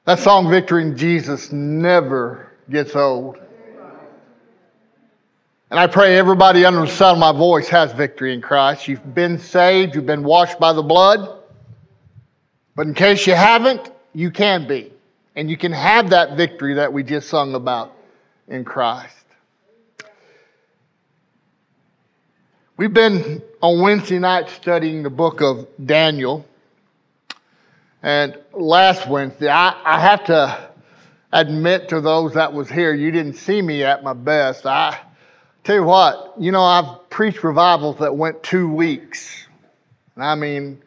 That song, Victory in Jesus, never gets old. And I pray everybody under the sound of my voice has victory in Christ. You've been saved. You've been washed by the blood. But in case you haven't, you can be. And you can have that victory that we just sung about in Christ. We've been on Wednesday night studying the book of Daniel. And last Wednesday, I have to admit to those that was here, you didn't see me at my best. I tell you what, I've preached revivals that went 2 weeks. And I mean,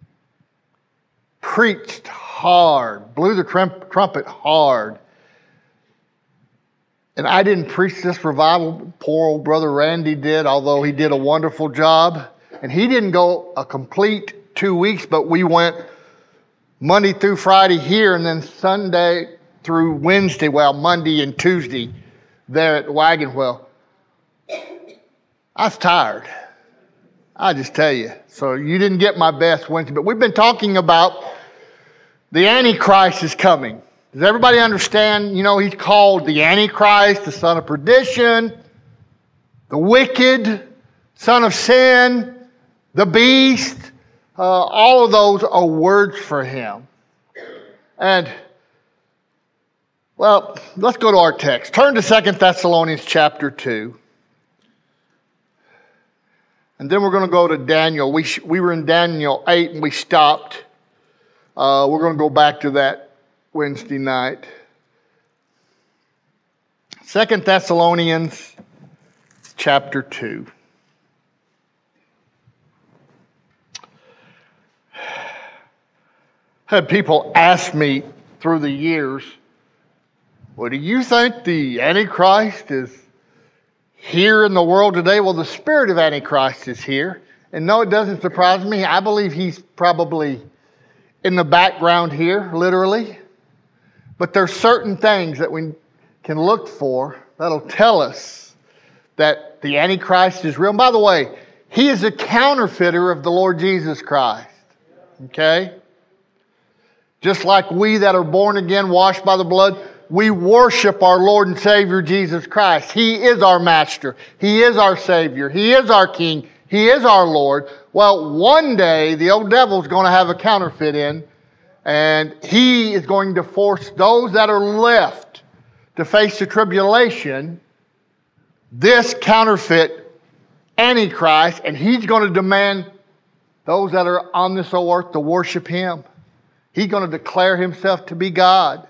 preached hard, blew the trumpet hard. And I didn't preach this revival. Poor old brother Randy did, although he did a wonderful job. And he didn't go a complete 2 weeks, but we went Monday through Friday here, and then Sunday through Wednesday, Monday and Tuesday there at the Wagon Wheel. I was tired. I just tell you. So you didn't get my best Wednesday. But we've been talking about the Antichrist is coming. Does everybody understand? He's called the Antichrist, the son of perdition, the wicked, son of sin, the beast. All of those are words for him. And, let's go to our text. Turn to 2 Thessalonians chapter 2. And then we're going to go to Daniel. We were in Daniel 8 and we stopped. We're going to go back to that Wednesday night. 2 Thessalonians chapter 2. Had people ask me through the years, well, do you think the Antichrist is here in the world today? Well, the spirit of Antichrist is here. And no, it doesn't surprise me. I believe he's probably in the background here, literally. But there's certain things that we can look for that'll tell us that the Antichrist is real. And by the way, he is a counterfeiter of the Lord Jesus Christ. Okay? Just like we that are born again, washed by the blood, we worship our Lord and Savior Jesus Christ. He is our Master. He is our Savior. He is our King. He is our Lord. Well, one day the old devil's going to have a counterfeit in, and he is going to force those that are left to face the tribulation, this counterfeit Antichrist, and he's going to demand those that are on this earth to worship him. He's going to declare himself to be God.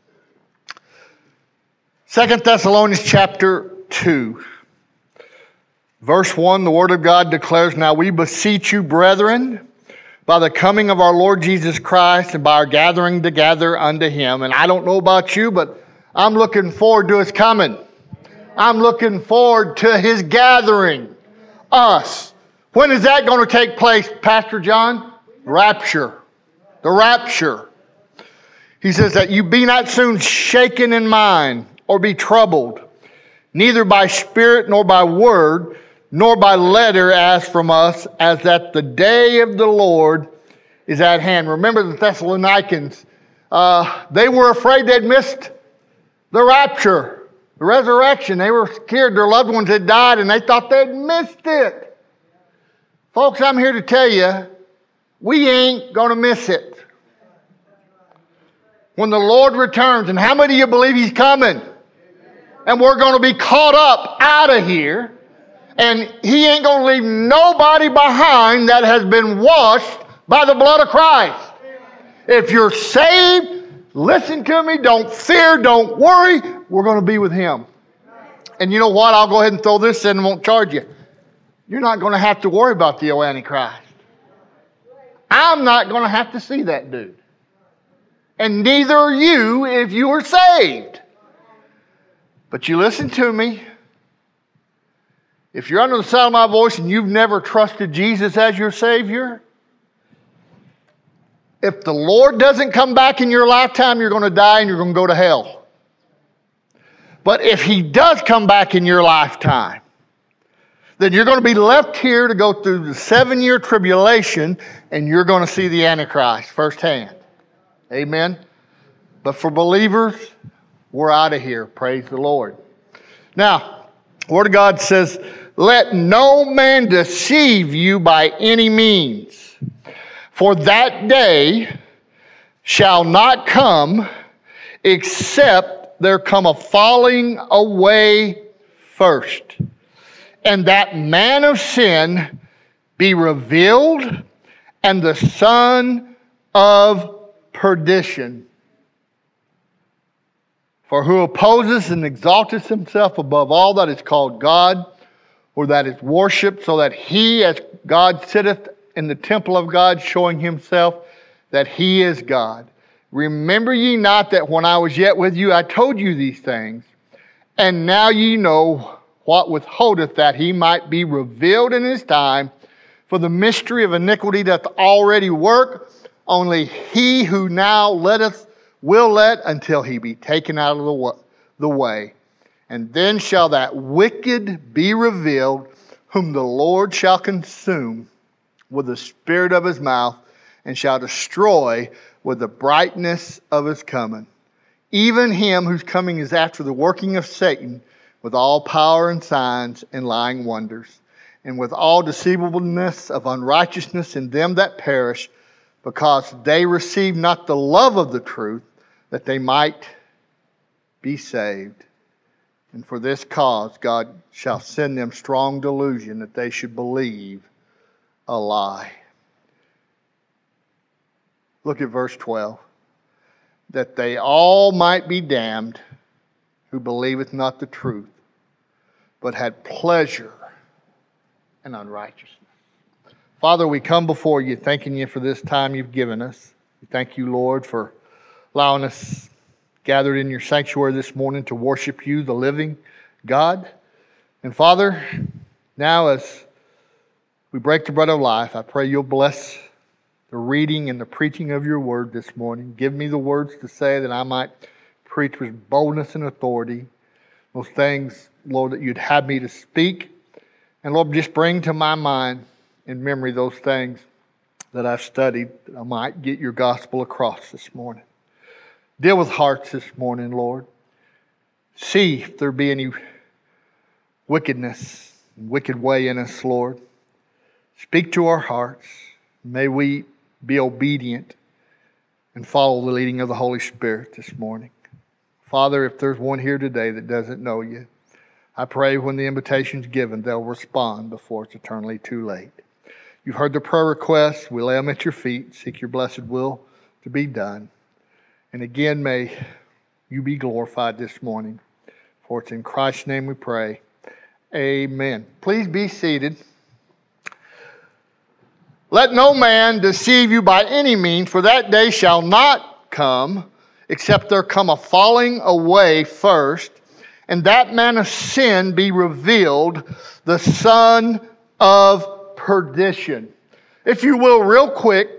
2 Thessalonians chapter 2. Verse 1, the Word of God declares, Now we beseech you, brethren, by the coming of our Lord Jesus Christ and by our gathering together unto him. And I don't know about you, but I'm looking forward to his coming. I'm looking forward to his gathering us. When is that going to take place, Pastor John? Rapture. The rapture. He says that you be not soon shaken in mind or be troubled, neither by spirit nor by word, nor by letter as from us, as that the day of the Lord is at hand. Remember the Thessalonians, they were afraid they'd missed the rapture, the resurrection. They were scared their loved ones had died and they thought they'd missed it. Folks, I'm here to tell you, we ain't going to miss it. When the Lord returns, and how many of you believe he's coming? And we're going to be caught up out of here. And he ain't going to leave nobody behind that has been washed by the blood of Christ. If you're saved, listen to me. Don't fear. Don't worry. We're going to be with him. And you know what? I'll go ahead and throw this in and won't charge you. You're not going to have to worry about the Antichrist. I'm not going to have to see that dude. And neither are you if you are saved. But you listen to me. If you're under the sound of my voice and you've never trusted Jesus as your Savior, if the Lord doesn't come back in your lifetime, you're going to die and you're going to go to hell. But if he does come back in your lifetime, then you're going to be left here to go through the 7-year tribulation and you're going to see the Antichrist firsthand. Amen? But for believers, we're out of here. Praise the Lord. Now, the Word of God says, let no man deceive you by any means. For that day shall not come, except there come a falling away first, and that man of sin be revealed, and the son of perdition. For who opposes and exalteth himself above all that is called God, or that is worshipped, so that he, as God sitteth in the temple of God, showing himself that he is God. Remember ye not that when I was yet with you, I told you these things, and now ye know what withholdeth, that he might be revealed in his time. For the mystery of iniquity doth already work, only he who now letteth will let until he be taken out of the way. And then shall that wicked be revealed, whom the Lord shall consume with the spirit of his mouth, and shall destroy with the brightness of his coming. Even him whose coming is after the working of Satan, with all power and signs and lying wonders, and with all deceivableness of unrighteousness in them that perish, because they receive not the love of the truth, that they might be saved. And for this cause God shall send them strong delusion, that they should believe a lie. Look at verse 12. That they all might be damned who believeth not the truth, but had pleasure in unrighteousness. Father, we come before you, thanking you for this time you've given us. We thank you, Lord, for allowing us gathered in your sanctuary this morning to worship you, the living God. And Father, now as we break the bread of life, I pray you'll bless the reading and the preaching of your word this morning. Give me the words to say that I might preach with boldness and authority those things, Lord, that you'd have me to speak. And Lord, just bring to my mind and memory those things that I've studied, that I might get your gospel across this morning. Deal with hearts this morning, Lord. See if there be any wickedness, wicked way in us, Lord. Speak to our hearts. May we be obedient and follow the leading of the Holy Spirit this morning. Father, if there's one here today that doesn't know you, I pray when the invitation's given, they'll respond before it's eternally too late. You've heard the prayer requests. We lay them at your feet. Seek your blessed will to be done. And again, may you be glorified this morning. For it's in Christ's name we pray. Amen. Please be seated. Let no man deceive you by any means, for that day shall not come, except there come a falling away first, and that man of sin be revealed, the son of perdition. If you will, real quick,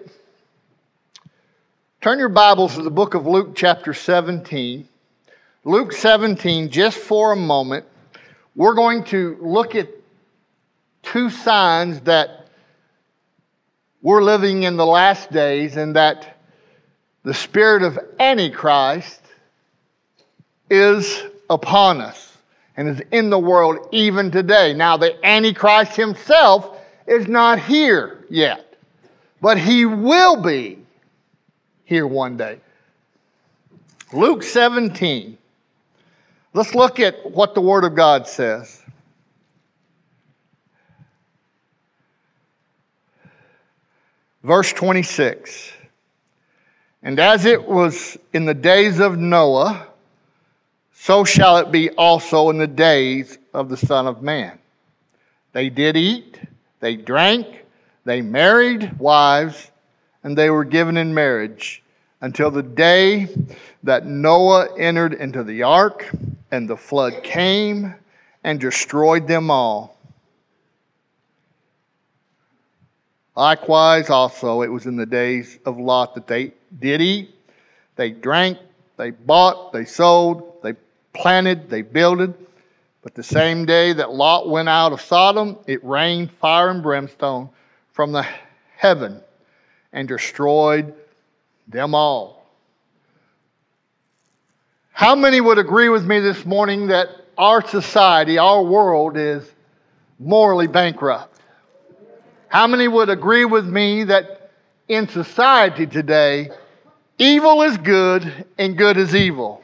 turn your Bibles to the book of Luke chapter 17. Luke 17, just for a moment, we're going to look at two signs that we're living in the last days, and that the spirit of Antichrist is upon us and is in the world even today. Now, the Antichrist himself is not here yet, but he will be here one day. Luke 17. Let's look at what the Word of God says. Verse 26. And as it was in the days of Noah, so shall it be also in the days of the Son of Man. They did eat, they drank, they married wives, and they were given in marriage until the day that Noah entered into the ark, and the flood came and destroyed them all. Likewise also it was in the days of Lot that they did eat, they drank, they bought, they sold, they planted, they builded. But the same day that Lot went out of Sodom, it rained fire and brimstone from the heaven and destroyed them all. How many would agree with me this morning that our society, our world is morally bankrupt? How many would agree with me that in society today, evil is good and good is evil?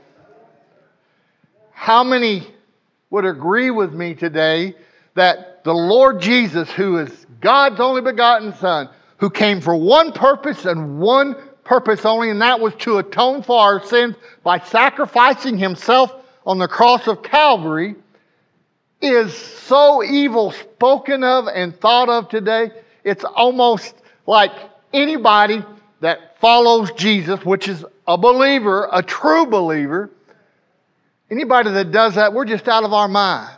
How many would agree with me today that the Lord Jesus, who is God's only begotten Son, who came for one purpose and one purpose only, and that was to atone for our sins by sacrificing Himself on the cross of Calvary, is so evil spoken of and thought of today, it's almost like anybody that follows Jesus, which is a believer, a true believer, anybody that does that, we're just out of our minds.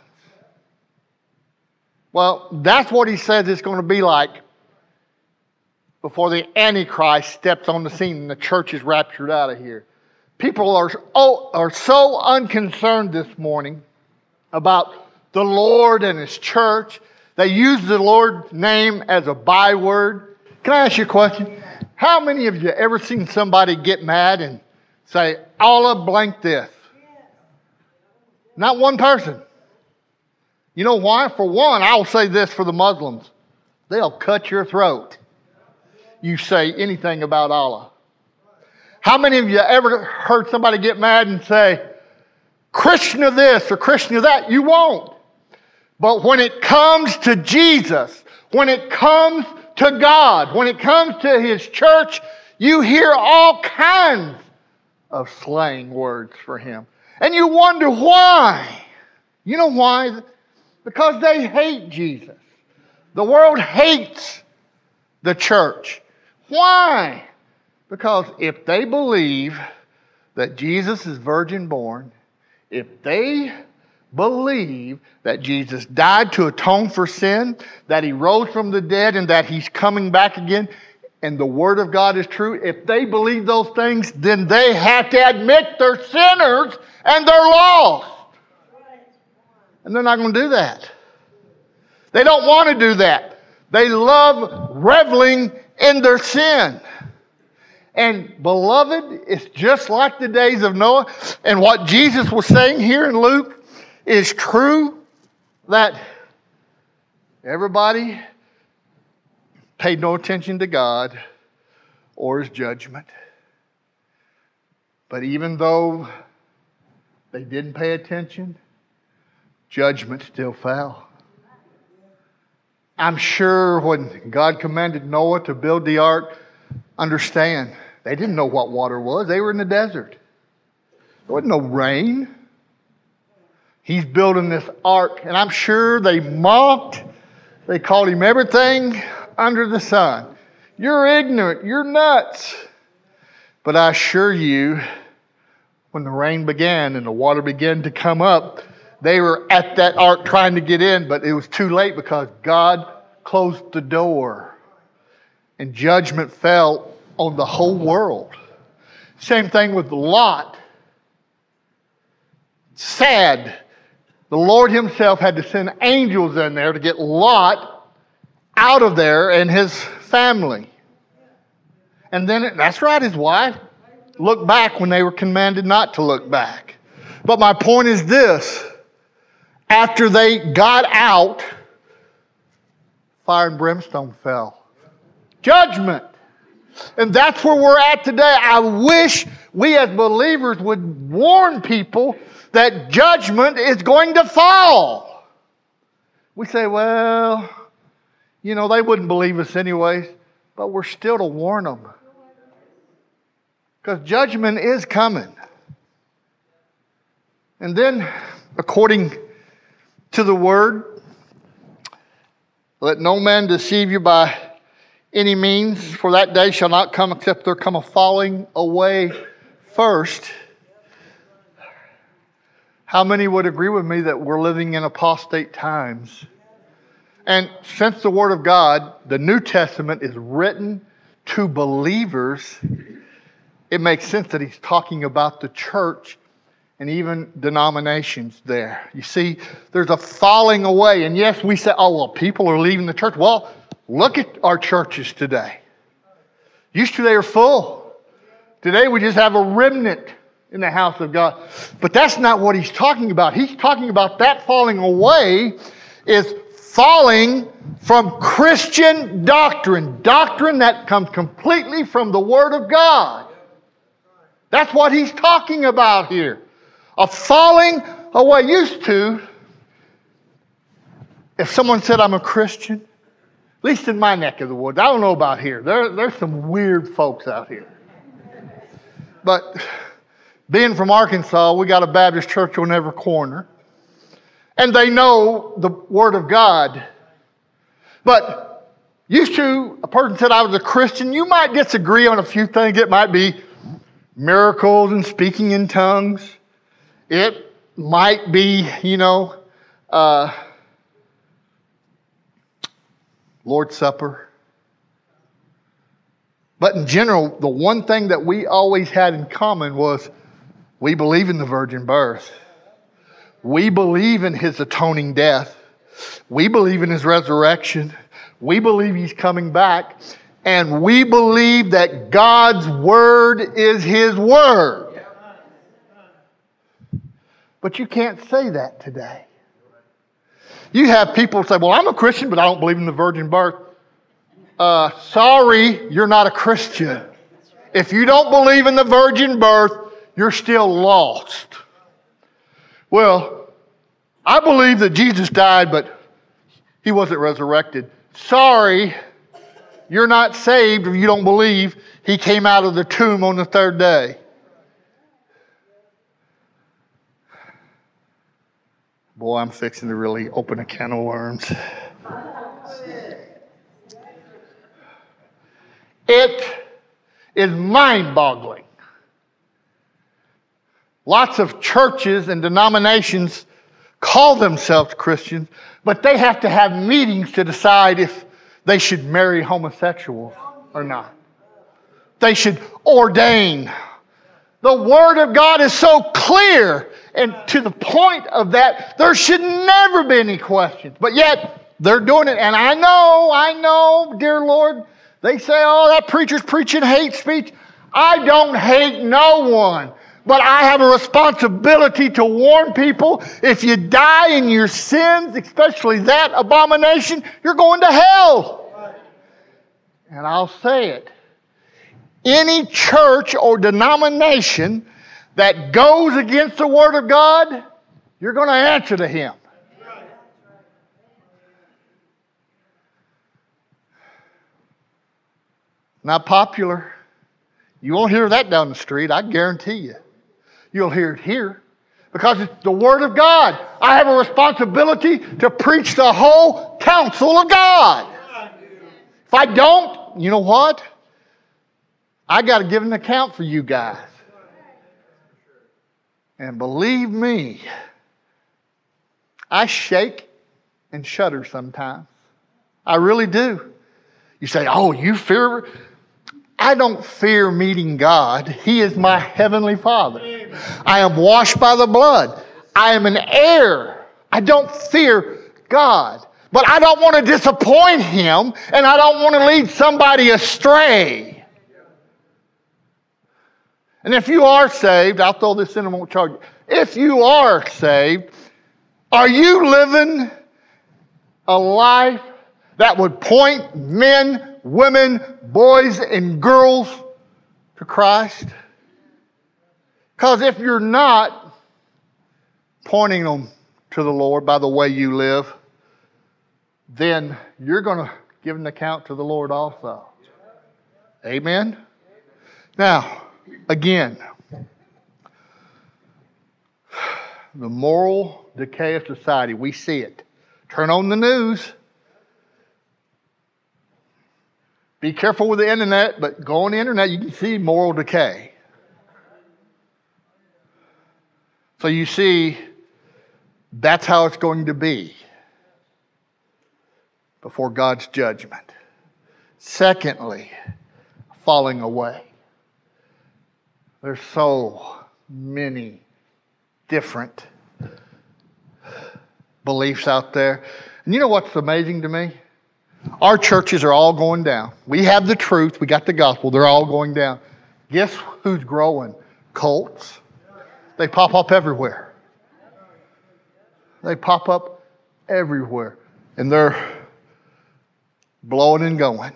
Well, that's what he says it's going to be like before the Antichrist steps on the scene and the church is raptured out of here. People are so unconcerned this morning about the Lord and His church. They use the Lord's name as a byword. Can I ask you a question? How many of you ever seen somebody get mad and say, Allah blank this? Not one person. You know why? For one, I'll say this for the Muslims. They'll cut your throat. You say anything about Allah. How many of you ever heard somebody get mad and say, Krishna this or Krishna that? You won't. But when it comes to Jesus, when it comes to God, when it comes to His church, you hear all kinds of slang words for Him. And you wonder why. You know why? Because they hate Jesus. The world hates the church. Why? Because if they believe that Jesus is virgin born, if they believe that Jesus died to atone for sin, that He rose from the dead, and that He's coming back again, and the Word of God is true, if they believe those things, then they have to admit they're sinners and they're lost. And they're not going to do that. They don't want to do that. They love reveling in their sin. And beloved, it's just like the days of Noah. And what Jesus was saying here in Luke is true, that everybody paid no attention to God or His judgment. But even though they didn't pay attention, judgment still fell. I'm sure when God commanded Noah to build the ark, understand, they didn't know what water was. They were in the desert. There wasn't no rain. He's building this ark, and I'm sure they mocked. They called him everything under the sun. You're ignorant. You're nuts. But I assure you, when the rain began and the water began to come up, they were at that ark trying to get in, but it was too late because God closed the door and judgment fell on the whole world. Same thing with Lot. Sad. The Lord Himself had to send angels in there to get Lot out of there and his family. And then, that's right, his wife looked back when they were commanded not to look back. But my point is this. After they got out, fire and brimstone fell. Judgment. And that's where we're at today. I wish we as believers would warn people that judgment is going to fall. We say, well, you know, they wouldn't believe us anyways. But we're still to warn them. Because judgment is coming. And then, according to the Word, let no man deceive you by any means, for that day shall not come except there come a falling away first. How many would agree with me that we're living in apostate times? And since the Word of God, the New Testament, is written to believers, it makes sense that he's talking about the church and even denominations there. You see, there's a falling away. And yes, we say, oh, well, people are leaving the church. Well, look at our churches today. Used to they were full. Today we just have a remnant in the house of God. But that's not what he's talking about. He's talking about that falling away is falling from Christian doctrine. Doctrine that comes completely from the Word of God. That's what he's talking about here. A falling away. Used to, if someone said, I'm a Christian, at least in my neck of the woods, I don't know about here. There's some weird folks out here. But being from Arkansas, we got a Baptist church on every corner. And they know the Word of God. But used to, a person said I was a Christian, you might disagree on a few things. It might be miracles and speaking in tongues. It might be, Lord's Supper. But in general, the one thing that we always had in common was we believe in the virgin birth. We believe in His atoning death. We believe in His resurrection. We believe He's coming back. And we believe that God's Word is His Word. But you can't say that today. You have people say, well, I'm a Christian, but I don't believe in the virgin birth. Sorry, you're not a Christian. If you don't believe in the virgin birth, you're still lost. Well, I believe that Jesus died, but He wasn't resurrected. Sorry, you're not saved if you don't believe He came out of the tomb on the third day. Boy, I'm fixing to really open a can of worms. It is mind-boggling. Lots of churches and denominations call themselves Christians, but they have to have meetings to decide if they should marry homosexuals or not. They should ordain. The Word of God is so clear, and to the point of that, there should never be any questions. But yet, they're doing it. And I know, dear Lord, they say, oh, that preacher's preaching hate speech. I don't hate no one. But I have a responsibility to warn people, if you die in your sins, especially that abomination, you're going to hell. And I'll say it. Any church or denomination that goes against the Word of God, you're going to answer to Him. Not popular. You won't hear that down the street, I guarantee you. You'll hear it here because it's the Word of God. I have a responsibility to preach the whole counsel of God. If I don't, you know what? I got to give an account for you guys. And believe me, I shake and shudder sometimes. I really do. You say, oh, you fear? I don't fear meeting God. He is my heavenly Father. I am washed by the blood. I am an heir. I don't fear God. But I don't want to disappoint Him, and I don't want to lead somebody astray. And if you are saved, I'll throw this in and won't charge you. If you are saved, are you living a life that would point men, women, boys, and girls to Christ? Because if you're not pointing them to the Lord by the way you live, then you're going to give an account to the Lord also. Amen? Now, again, the moral decay of society, we see it. Turn on the news. Be careful with the internet, but go on the internet, you can see moral decay. So you see, that's how it's going to be before God's judgment. Secondly, falling away. There's so many different beliefs out there. And you know what's amazing to me? Our churches are all going down. We have the truth. We got the gospel. They're all going down. Guess who's growing? Cults, They pop up everywhere. They pop up everywhere. And they're blowing and going.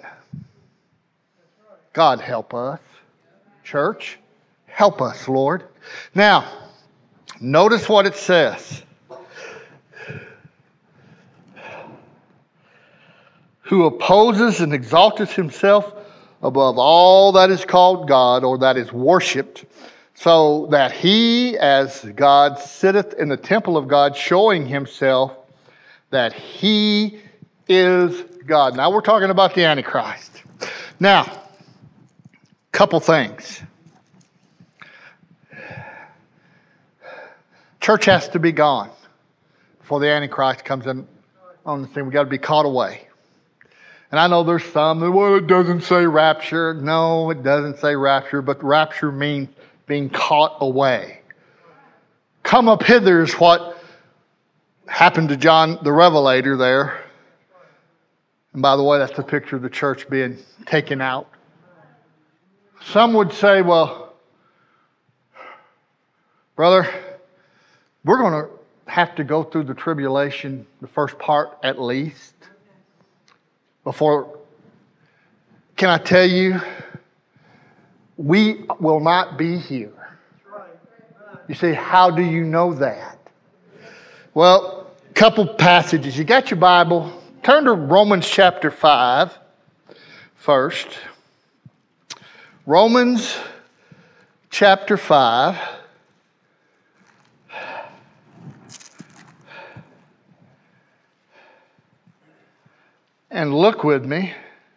God help us. Church, help us, Lord. Now, notice what it says. Who opposes and exalteth himself above all that is called God or that is worshipped, so that he, as God, sitteth in the temple of God, showing himself that he is God. Now we're talking about the Antichrist. Now, couple things. Church has to be gone before the Antichrist comes in on the scene. We've got to be caught away. And I know there's some that, well, it doesn't say rapture. No, it doesn't say rapture, but rapture means being caught away. Come up hither is what happened to John the Revelator there. And by the way, that's a picture of the church being taken out. Some would say, well, brother, we're going to have to go through the tribulation, the first part at least, before. Can I tell you, we will not be here. You say, how do you know that? Well, a couple passages. You got your Bible. Turn to Romans chapter 5 first. Romans chapter 5. And look with me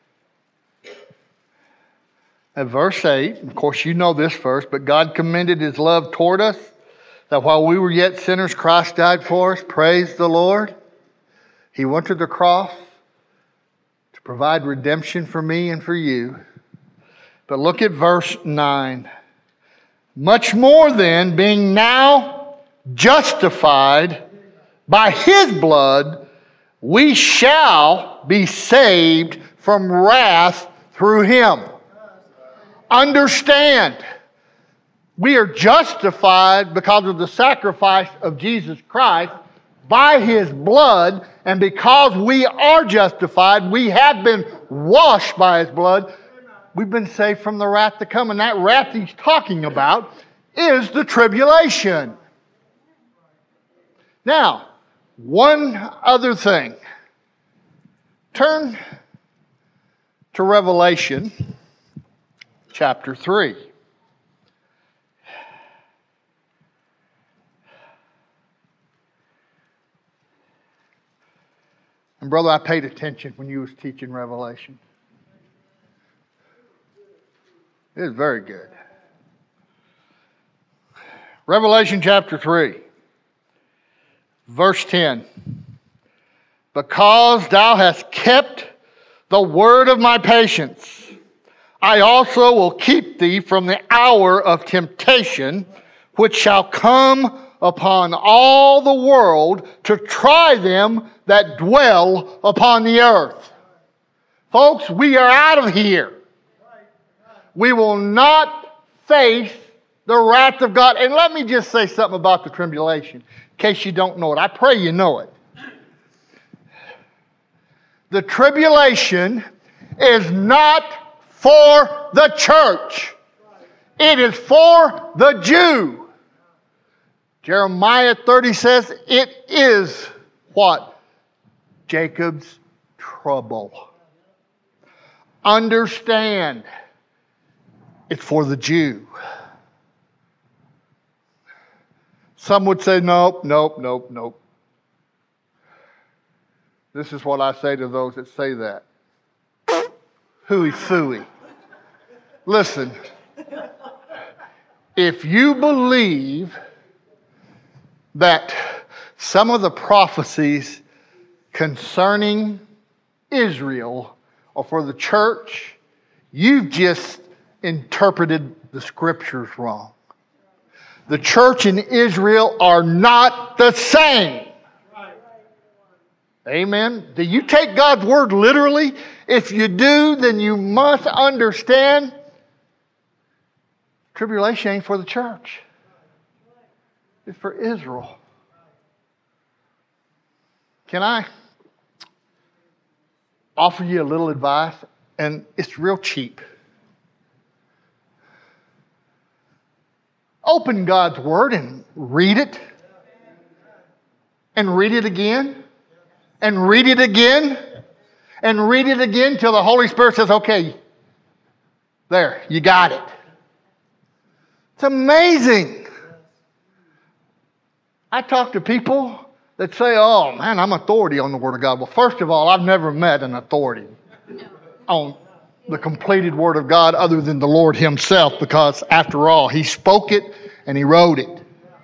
at verse 8. Of course, you know this verse. But God commended his love toward us, that while we were yet sinners, Christ died for us. Praise the Lord. He went to the cross to provide redemption for me and for you. But look at verse 9. Much more then, being now justified by his blood, we shall be saved from wrath through him. Understand, we are justified because of the sacrifice of Jesus Christ by his blood, and because we are justified, we have been washed by his blood. We've been saved from the wrath to come, and that wrath he's talking about is the tribulation. Now, one other thing. Turn to Revelation chapter 3. And brother, I paid attention when you was teaching Revelation. It is very good. Revelation chapter 3, verse 10. Because thou hast kept the word of my patience, I also will keep thee from the hour of temptation, which shall come upon all the world to try them that dwell upon the earth. Folks, we are out of here. We will not face the wrath of God. And let me just say something about the tribulation, in case you don't know it. I pray you know it. The tribulation is not for the church. It is for the Jew. Jeremiah 30 says it is what? Jacob's trouble. Understand, it's for the Jew. Some would say, nope. This is what I say to those that say that. Hooey phooey. Listen, if you believe that some of the prophecies concerning Israel are for the church, you've just interpreted the scriptures wrong. The church and Israel are not the same. Amen. Do you take God's word literally? If you do, then you must understand tribulation ain't for the church. is for Israel. Can I offer you a little advice? And it's real cheap. Open God's Word and read it. And read it again. And read it again. And read it again till the Holy Spirit says, okay, there, you got it. It's amazing. I talk to people that say, oh man, I'm authority on the Word of God. Well, first of all, I've never met an authority on the completed Word of God other than the Lord Himself, because after all, He spoke it and He wrote it.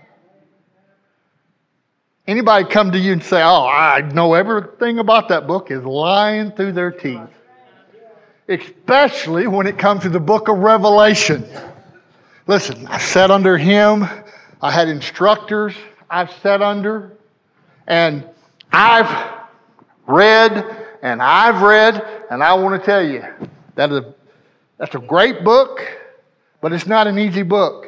Anybody come to you and say, oh, I know everything about that book, is lying through their teeth. Especially when it comes to the book of Revelation. Listen, I sat under him. I had instructors I've sat under. And I've read, and I want to tell you, that's a great book, but it's not an easy book.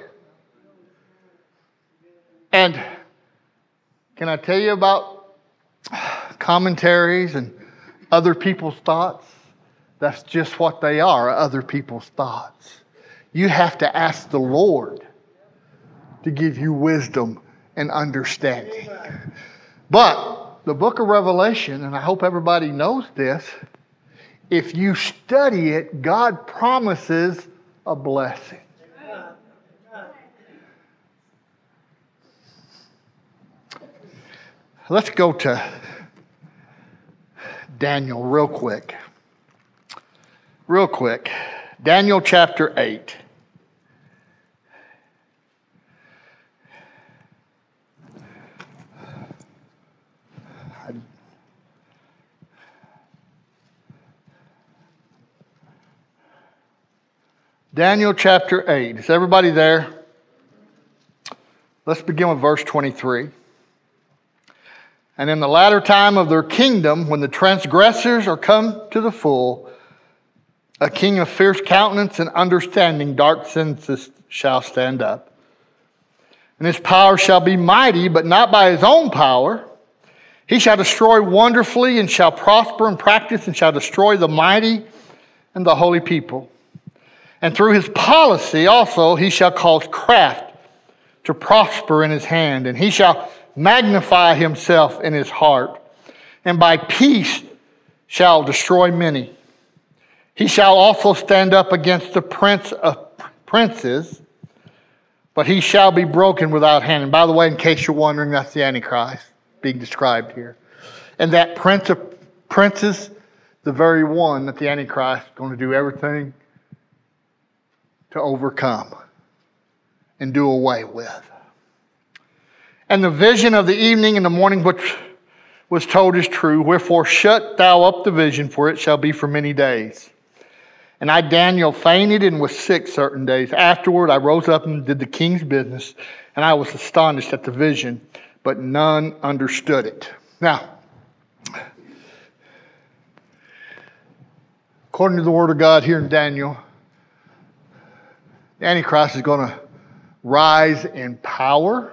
And can I tell you about commentaries and other people's thoughts? That's just what they are, other people's thoughts. You have to ask the Lord to give you wisdom and understanding. But the book of Revelation, and I hope everybody knows this, if you study it, God promises a blessing. Let's go to Daniel real quick. Real quick. Daniel chapter 8. Daniel chapter 8. Is everybody there? Let's begin with verse 23. And in the latter time of their kingdom, when the transgressors are come to the full, a king of fierce countenance and understanding, dark senses shall stand up. And his power shall be mighty, but not by his own power. He shall destroy wonderfully, and shall prosper and practice, and shall destroy the mighty and the holy people. And through his policy also he shall cause craft to prosper in his hand, and he shall magnify himself in his heart, and by peace shall destroy many. He shall also stand up against the prince of princes, but he shall be broken without hand. And by the way, in case you're wondering, that's the Antichrist being described here. And that prince of princes, the very one that the Antichrist is going to do everything to overcome and do away with. And the vision of the evening and the morning which was told is true. Wherefore shut thou up the vision, for it shall be for many days. And I, Daniel, fainted and was sick certain days. Afterward I rose up and did the king's business, and I was astonished at the vision, but none understood it. Now, according to the Word of God here in Daniel, the Antichrist is going to rise in power.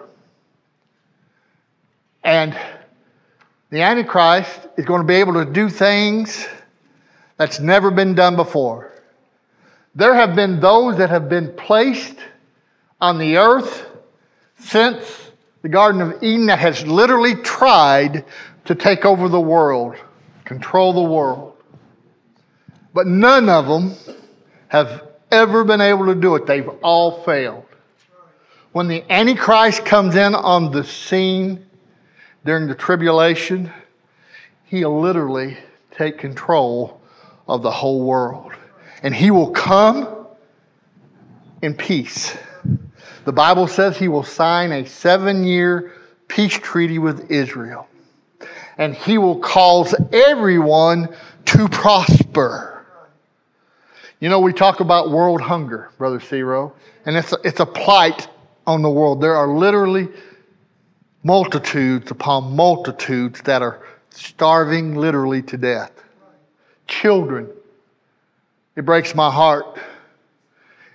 And the Antichrist is going to be able to do things that's never been done before. There have been those that have been placed on the earth since the Garden of Eden that has literally tried to take over the world, control the world. But none of them have ever been able to do it. They've all failed. When the Antichrist comes in on the scene during the tribulation, he'll literally take control of the whole world. And he will come in peace. The Bible says he will sign a 7-year peace treaty with Israel. And he will cause everyone to prosper. You know, we talk about world hunger, Brother Ciro, and it's a plight on the world. There are literally multitudes upon multitudes that are starving literally to death. Children. It breaks my heart.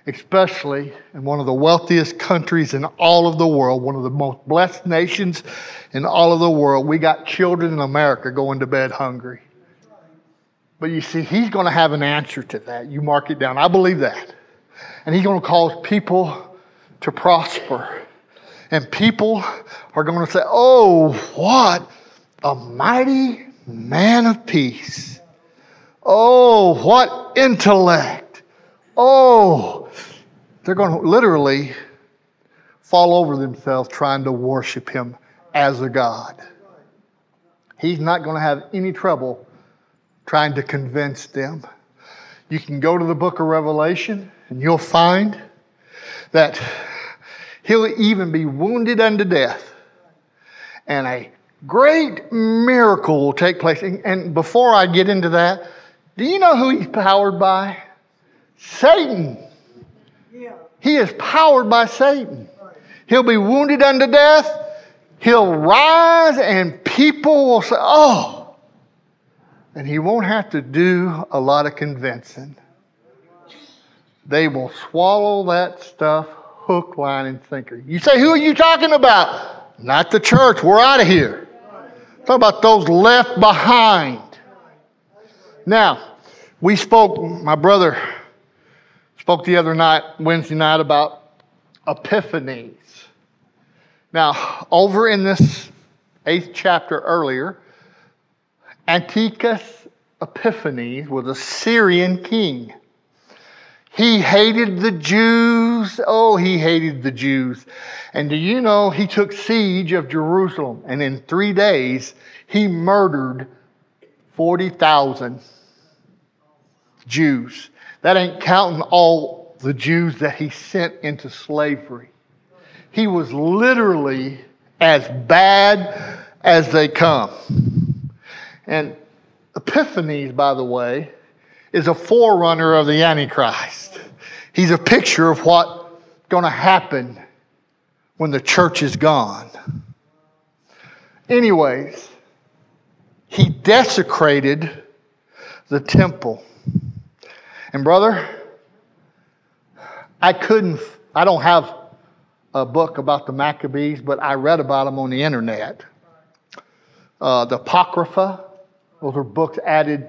especially in one of the wealthiest countries in all of the world, one of the most blessed nations in all of the world. We got children in America going to bed hungry. But you see, he's going to have an answer to that. You mark it down. I believe that. And he's going to cause people to prosper. And people are going to say, oh, what a mighty man of peace. Oh, what intellect. Oh, they're going to literally fall over themselves trying to worship him as a God. He's not going to have any trouble trying to convince them. You can go to the book of Revelation and you'll find that he'll even be wounded unto death. And a great miracle will take place. And before I get into that, do you know who he's powered by? Satan. He is powered by Satan. He'll be wounded unto death. He'll rise and people will say, oh. And he won't have to do a lot of convincing. They will swallow that stuff hook, line, and sinker. You say, who are you talking about? Not the church. We're out of here. Talk about those left behind. Now, we spoke, my brother spoke the other night, Wednesday night, about epiphanies. Now, over in this 8th chapter earlier, Antiochus Epiphanes was a Syrian king. He hated the Jews. Oh, he hated the Jews. And do you know he took siege of Jerusalem, and in 3 days he murdered 40,000 Jews. That ain't counting all the Jews that he sent into slavery. He was literally as bad as they come. And Epiphanes, by the way, is a forerunner of the Antichrist. He's a picture of what's going to happen when the church is gone. Anyways, he desecrated the temple. And brother, I don't have a book about the Maccabees, but I read about them on the internet. The Apocrypha, those are books added.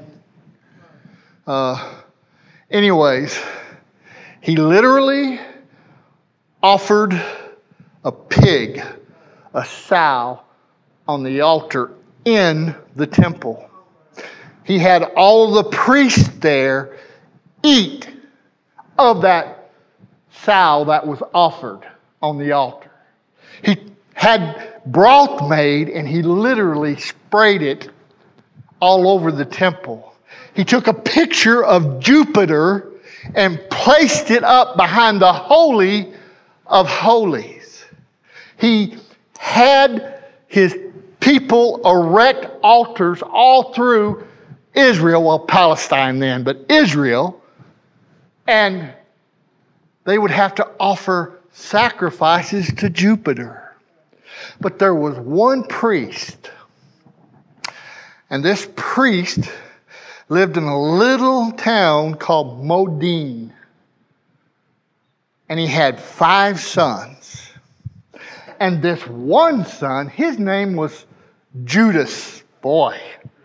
Anyways, he literally offered a pig, a sow, on the altar in the temple. He had all the priests there eat of that sow that was offered on the altar. He had broth made and he literally sprayed it all over the temple. He took a picture of Jupiter and placed it up behind the Holy of Holies. He had his people erect altars all through Israel, well, Palestine then, but Israel, and they would have to offer sacrifices to Jupiter. But there was one priest, and this priest lived in a little town called Modin. And he had 5 sons. And this one son, his name was Judas. Boy,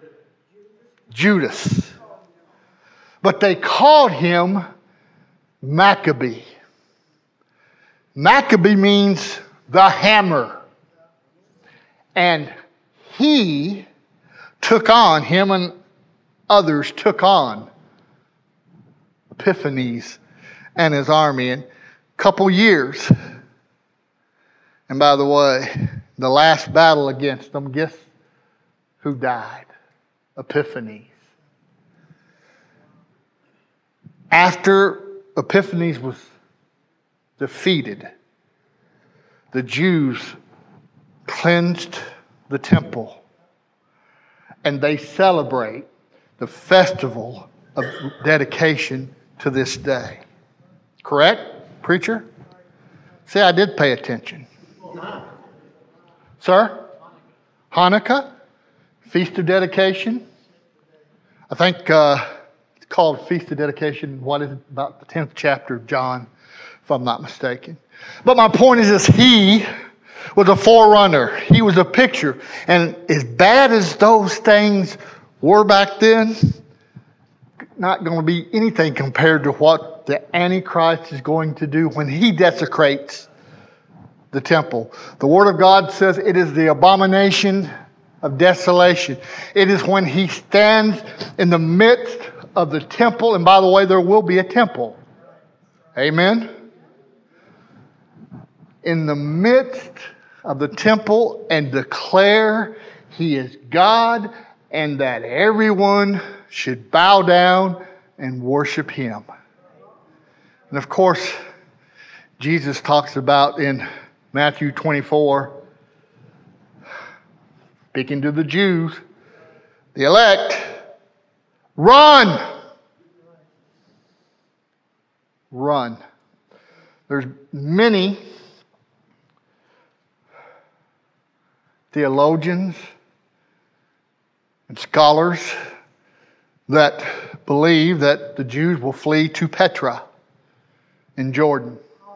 Judas. But they called him Maccabee. Maccabee means the hammer. And he took on, him and others took on Epiphanes and his army in a couple years. And by the way, the last battle against them, guess who died? Epiphanes. After Epiphanes was defeated, the Jews cleansed the temple and they celebrate the festival of dedication to this day. Correct, preacher? See, I did pay attention. Sir? Hanukkah? Feast of Dedication? I think called Feast of Dedication. What is it? About the 10th chapter of John, if I'm not mistaken. But my point is this: he was a forerunner. He was a picture. And as bad as those things were back then, not going to be anything compared to what the Antichrist is going to do when he desecrates the temple. The Word of God says it is the abomination of desolation. It is when he stands in the midst of the temple. And by the way, there will be a temple. Amen? In the midst of the temple and declare he is God and that everyone should bow down and worship him. And of course, Jesus talks about in Matthew 24, speaking to the Jews, the elect, run! Run. There's many theologians and scholars that believe that the Jews will flee to Petra in Jordan.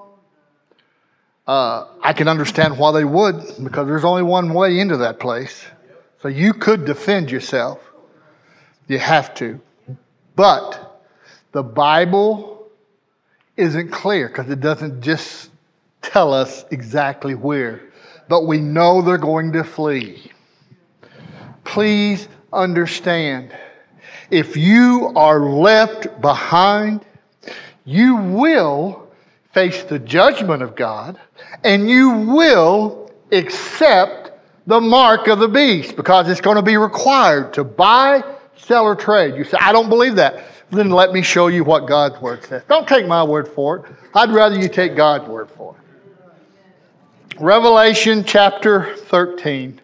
I can understand why they would, because there's only one way into that place. So you could defend yourself. You have to. But the Bible isn't clear because it doesn't just tell us exactly where. But we know they're going to flee. Please understand, if you are left behind, you will face the judgment of God, and you will accept the mark of the beast, because it's going to be required to buy, sell, or trade. You say, I don't believe that. Then let me show you what God's Word says. Don't take my word for it. I'd rather you take God's word for it. Revelation chapter 13.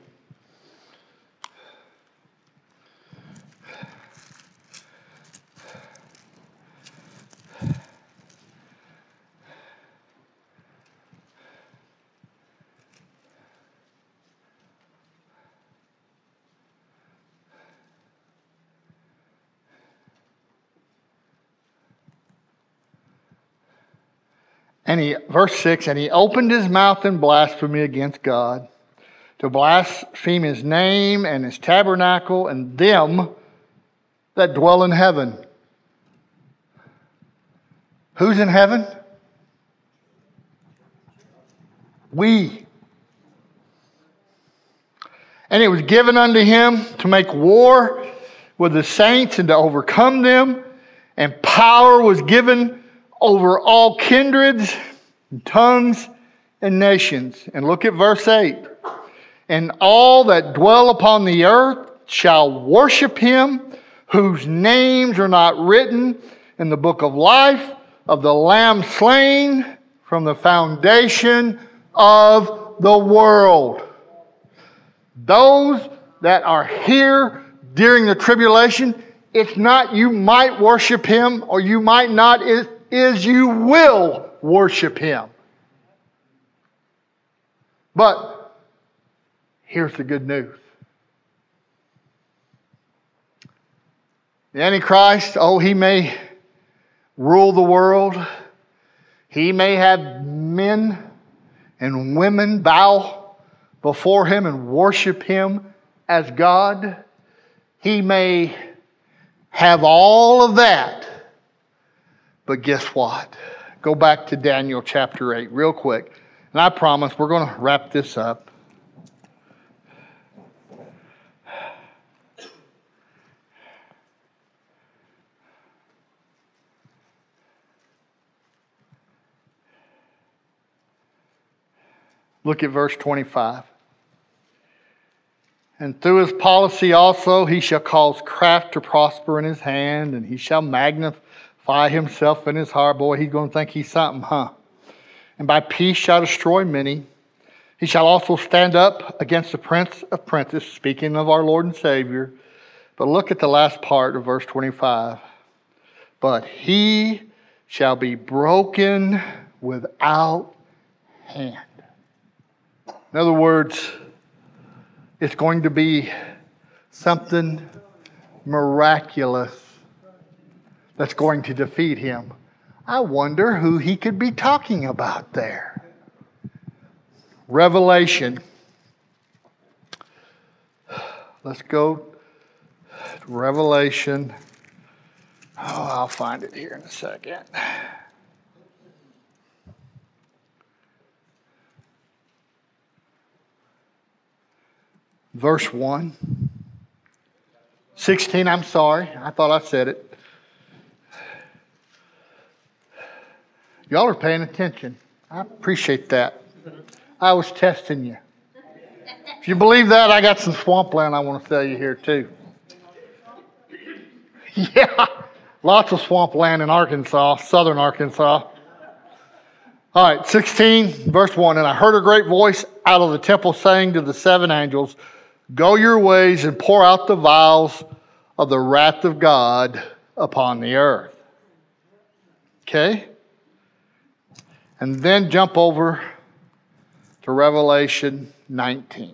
Verse 6, and he opened his mouth in blasphemy against God, to blaspheme his name and his tabernacle and them that dwell in heaven. Who's in heaven? We. And it was given unto him to make war with the saints and to overcome them, and power was given over all kindreds, and tongues, and nations. And look at verse 8. And all that dwell upon the earth shall worship him, whose names are not written in the book of life of the Lamb slain from the foundation of the world. Those that are here during the tribulation, it's not you might worship him or you might not, it is you will worship him. But here's the good news. The Antichrist, he may rule the world. He may have men and women bow before him and worship him as God. He may have all of that. But guess what? Go back to Daniel chapter 8 real quick. And I promise we're going to wrap this up. Look at verse 25. And through his policy also he shall cause craft to prosper in his hand, and he shall magnify himself in his heart. Boy, he's going to think he's something, huh? And by peace shall destroy many. He shall also stand up against the prince of princes, speaking of our Lord and Savior. But look at the last part of verse 25. But he shall be broken without hand. In other words, it's going to be something miraculous that's going to defeat him. I wonder who he could be talking about there. Revelation. Let's go to Revelation. Oh, I'll find it here in a second. Verse 1. 16, I'm sorry. I thought I said it. Y'all are paying attention. I appreciate that. I was testing you. If you believe that, I got some swampland I want to tell you here too. Yeah, lots of swampland in Arkansas, southern Arkansas. All right, 16, verse 1. And I heard a great voice out of the temple saying to the seven angels, go your ways and pour out the vials of the wrath of God upon the earth. Okay? And then jump over to Revelation 19.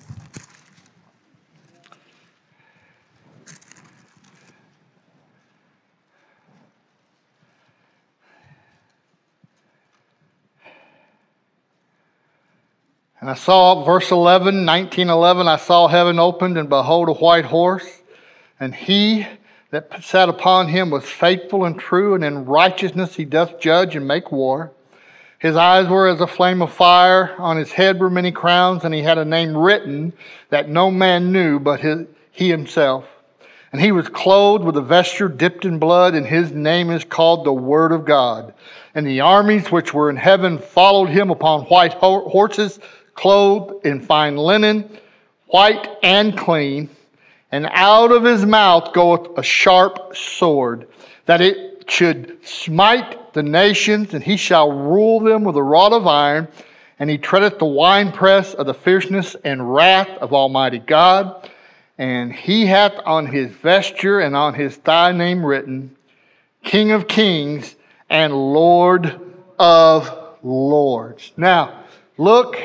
And I saw, verse 11, 19:11, I saw heaven opened, and behold, a white horse, and he that sat upon him was faithful and true, and in righteousness he doth judge and make war. His eyes were as a flame of fire, on his head were many crowns, and he had a name written that no man knew but he himself. And he was clothed with a vesture dipped in blood, and his name is called the Word of God. And the armies which were in heaven followed him upon white horses, clothed in fine linen, white and clean. And out of his mouth goeth a sharp sword, that it should smite the nations, and he shall rule them with a rod of iron. And he treadeth the winepress of the fierceness and wrath of Almighty God. And he hath on his vesture and on his thigh name written, King of Kings and Lord of Lords. Now, look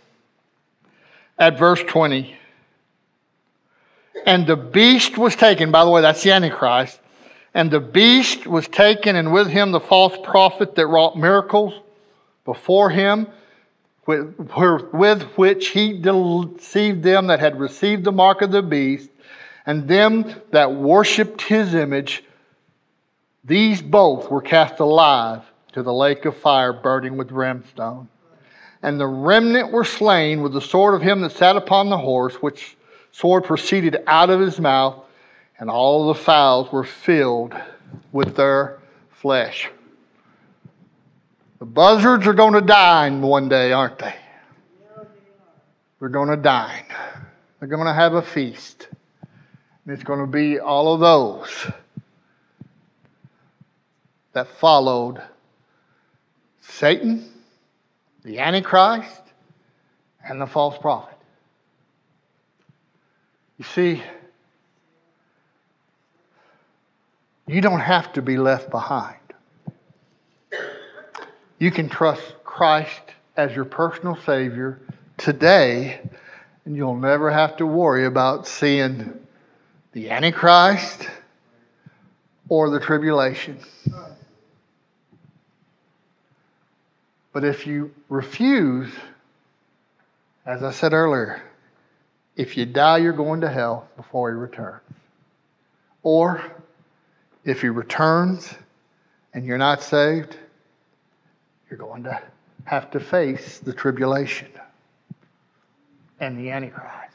at verse 20. And the beast was taken, by the way, that's the Antichrist. And the beast was taken, and with him the false prophet that wrought miracles before him, with which he deceived them that had received the mark of the beast, and them that worshipped his image. These both were cast alive to the lake of fire burning with brimstone. And the remnant were slain with the sword of him that sat upon the horse, which sword proceeded out of his mouth, and all the fowls were filled with their flesh. The buzzards are going to dine one day, aren't they? They're going to dine. They're going to have a feast. And it's going to be all of those that followed Satan, the Antichrist, and the false prophet. You see, you don't have to be left behind. You can trust Christ as your personal Savior today, and you'll never have to worry about seeing the Antichrist or the tribulation. But if you refuse, as I said earlier, if you die, you're going to hell before he returns. Or if he returns and you're not saved, you're going to have to face the tribulation and the Antichrist.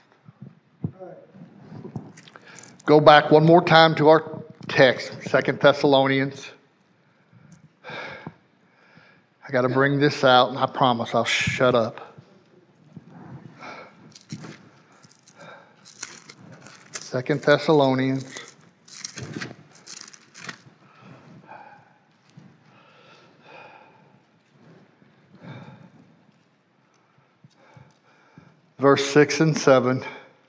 Go back one more time to our text, 2 Thessalonians. I got to bring this out, and I promise I'll shut up. 2 Thessalonians. Verse 6 and 7.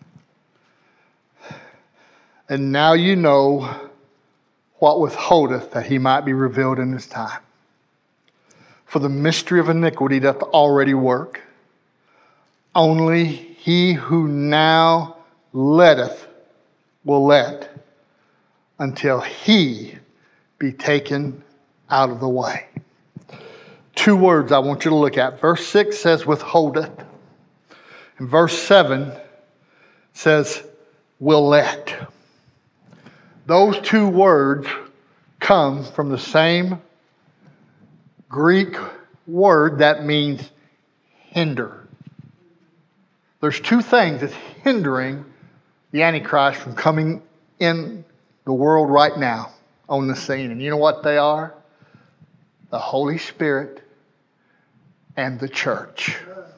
And now you know what withholdeth that he might be revealed in his time. For the mystery of iniquity doth already work. Only he who now letteth will let, until he be taken out of the way. Two words I want you to look at. Verse 6 says, withholdeth. And verse 7 says, will let. Those two words come from the same Greek word that means hinder. There's two things that's hindering the Antichrist from coming in the world right now on the scene. And you know what they are? The Holy Spirit and the church.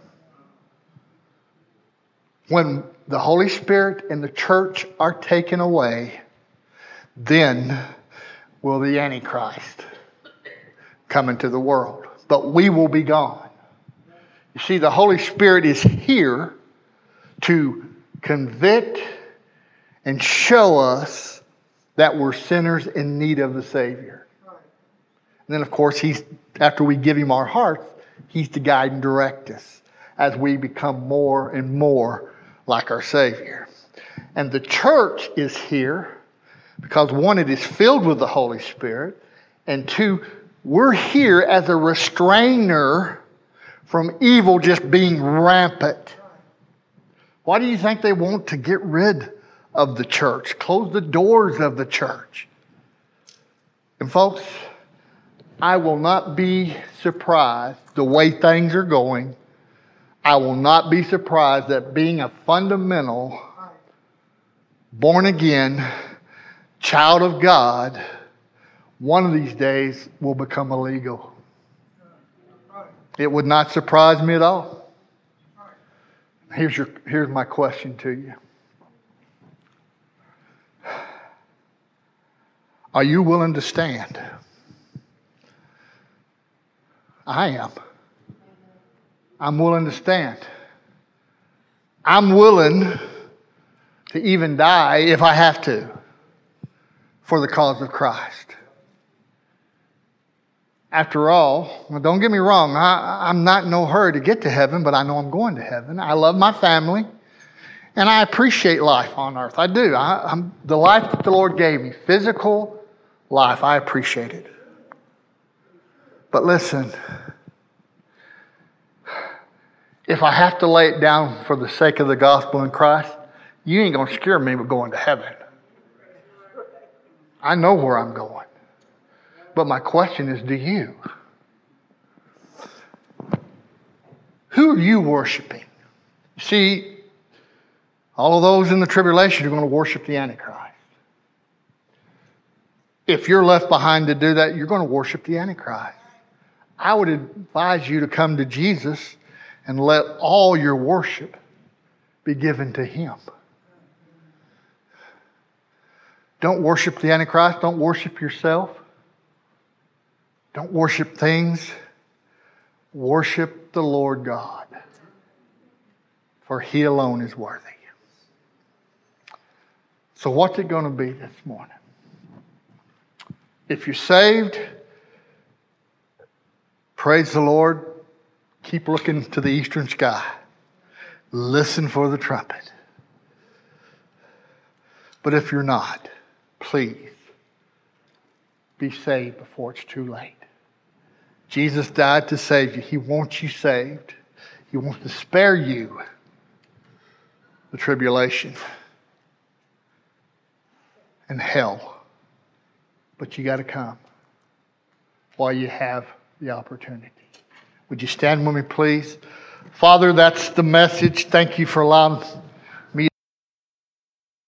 When the Holy Spirit and the church are taken away, then will the Antichrist come into the world. But we will be gone. You see, the Holy Spirit is here to convict and show us that we're sinners in need of the Savior. And then, of course, after we give Him our hearts, He's to guide and direct us as we become more and more like our Savior. And the church is here because, one, it is filled with the Holy Spirit, and two, we're here as a restrainer from evil just being rampant. Why do you think they want to get rid of the church? Close the doors of the church. And folks, I will not be surprised the way things are going. I will not be surprised that being a fundamental, born again, child of God, one of these days will become illegal. It would not surprise me at all. Here's my question to you. Are you willing to stand? I am. I'm willing to stand. I'm willing to even die if I have to for the cause of Christ. After all, don't get me wrong, I'm not in no hurry to get to heaven, but I know I'm going to heaven. I love my family, and I appreciate life on earth. I do. The life that the Lord gave me, physical life, I appreciate it. But listen, if I have to lay it down for the sake of the gospel in Christ, you ain't going to scare me with going to heaven. I know where I'm going. But my question is, do you? Who are you worshiping? See, all of those in the tribulation are going to worship the Antichrist. If you're left behind to do that, you're going to worship the Antichrist. I would advise you to come to Jesus and let all your worship be given to Him. Don't worship the Antichrist. Don't worship yourself. Don't worship things. Worship the Lord God, for He alone is worthy. So what's it going to be this morning? If you're saved, praise the Lord. Keep looking to the eastern sky. Listen for the trumpet. But if you're not, please be saved before it's too late. Jesus died to save you. He wants you saved. He wants to spare you the tribulation and hell. But you got to come while you have the opportunity. Would you stand with me, please? Father, that's the message. Thank you for allowing